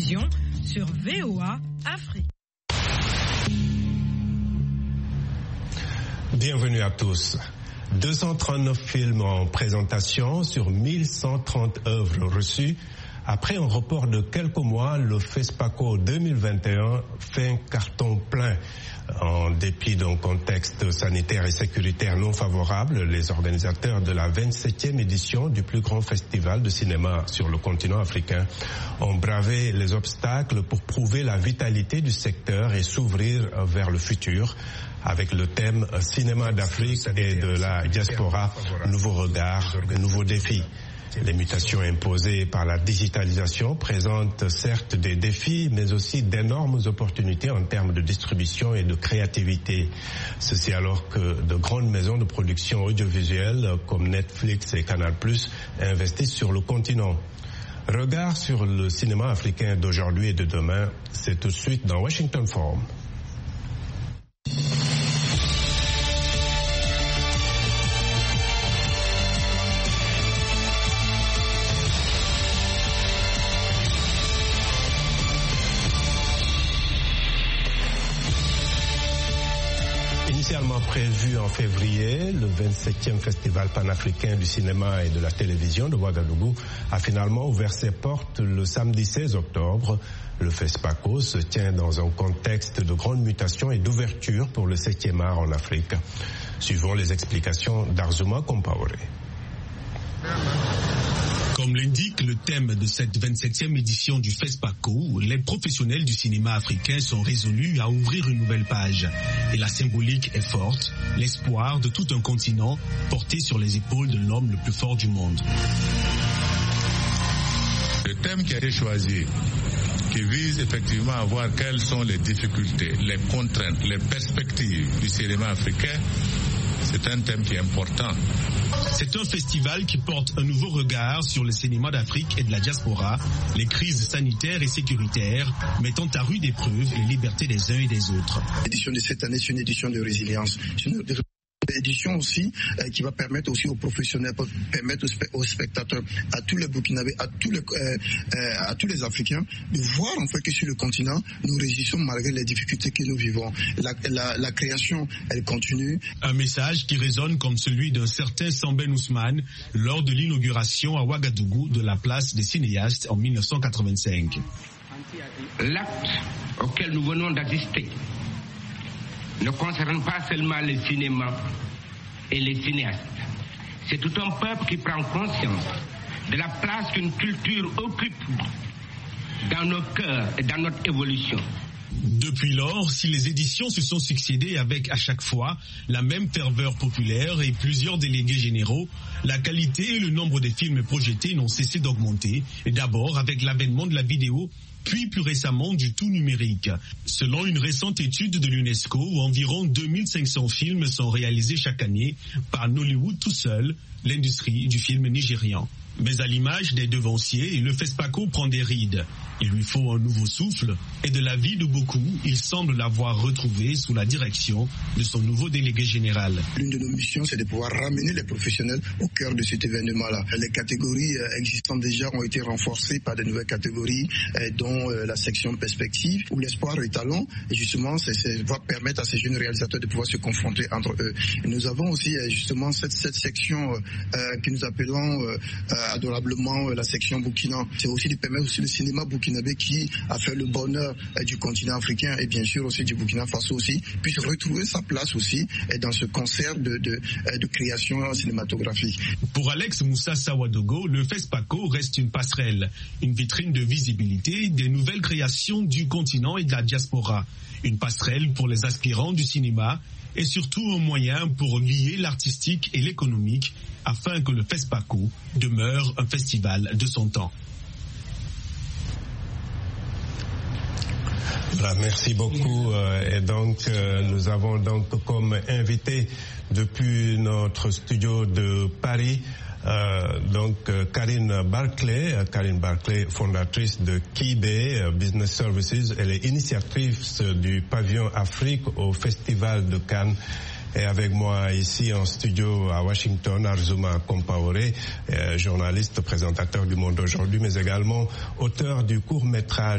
télévision sur VOA Afrique. Bienvenue à tous. 239 films en présentation sur 1130 œuvres reçues. Après un report de quelques mois, le FESPACO 2021 fait un carton plein. En dépit d'un contexte sanitaire et sécuritaire non favorable, les organisateurs de la 27e édition du plus grand festival de cinéma sur le continent africain ont bravé les obstacles pour prouver la vitalité du secteur et s'ouvrir vers le futur. Avec le thème Cinéma d'Afrique et de la diaspora, nouveaux regards, nouveaux défis. Les mutations imposées par la digitalisation présentent certes des défis, mais aussi d'énormes opportunités en termes de distribution et de créativité. Ceci alors que de grandes maisons de production audiovisuelle comme Netflix et Canal+ investissent sur le continent. Regard sur le cinéma africain d'aujourd'hui et de demain, c'est tout de suite dans Washington Forum. Initialement prévu en février, le 27e Festival panafricain du cinéma et de la télévision de Ouagadougou a finalement ouvert ses portes le samedi 16 octobre. Le FESPACO se tient dans un contexte de grande mutation et d'ouverture pour le 7e art en Afrique. Suivons les explications d'Arzouma Compaoré. Comme l'indique le thème de cette 27e édition du FESPACO, les professionnels du cinéma africain sont résolus à ouvrir une nouvelle page. Et la symbolique est forte, l'espoir de tout un continent porté sur les épaules de l'homme le plus fort du monde. Le thème qui a été choisi, qui vise effectivement à voir quelles sont les difficultés, les contraintes, les perspectives du cinéma africain, c'est un thème qui est important. C'est un festival qui porte un nouveau regard sur le cinéma d'Afrique et de la diaspora, les crises sanitaires et sécuritaires mettant à rude épreuve les libertés des uns et des autres. L'édition de cette année, c'est une édition de résilience. Édition aussi qui va permettre aussi aux professionnels, permettre aux spectateurs, à tous les Burkinabés, à tous les Africains de voir en fait que sur le continent nous résistons malgré les difficultés que nous vivons. La création, elle continue. Un message qui résonne comme celui d'un certain Samben Ousmane lors de l'inauguration à Ouagadougou de la place des cinéastes en 1985. L'acte auquel nous venons d'assister ne concerne pas seulement le cinéma et les cinéastes. C'est tout un peuple qui prend conscience de la place qu'une culture occupe dans nos cœurs et dans notre évolution. Depuis lors, si les éditions se sont succédées avec à chaque fois la même ferveur populaire et plusieurs délégués généraux, la qualité et le nombre des films projetés n'ont cessé d'augmenter, et d'abord avec l'avènement de la vidéo, puis plus récemment du tout numérique. Selon une récente étude de l'UNESCO, environ 2500 films sont réalisés chaque année par Nollywood tout seul, l'industrie du film nigérian. Mais à l'image des devanciers, le FESPACO prend des rides. Il lui faut un nouveau souffle, et de l'avis de beaucoup, il semble l'avoir retrouvé sous la direction de son nouveau délégué général. L'une de nos missions, c'est de pouvoir ramener les professionnels au cœur de cet événement-là. Les catégories existantes déjà ont été renforcées par de nouvelles catégories, dont la section perspective, où l'espoir est talent, et justement, ça va permettre à ces jeunes réalisateurs de pouvoir se confronter entre eux. Et nous avons aussi justement cette section que nous appelons adorablement la section Burkina. C'est aussi de permettre aussi le cinéma burkinabé qui a fait le bonheur du continent africain et bien sûr aussi du Burkina Faso aussi, puisse retrouver sa place aussi dans ce concert de création cinématographique. Pour Alex Moussa Sawadogo, le FESPACO reste une passerelle, une vitrine de visibilité des nouvelles créations du continent et de la diaspora. Une passerelle pour les aspirants du cinéma et surtout un moyen pour lier l'artistique et l'économique afin que le FESPACO demeure un festival de son temps. Voilà, merci beaucoup. Et donc, nous avons donc comme invité depuis notre studio de Paris, Karine Barclay, fondatrice de Kibé Business Services. Elle est initiatrice du pavillon Afrique au Festival de Cannes. Et avec moi ici en studio à Washington, Arzouma Compaoré, journaliste, présentateur du Monde Aujourd'hui, mais également auteur du court-métrage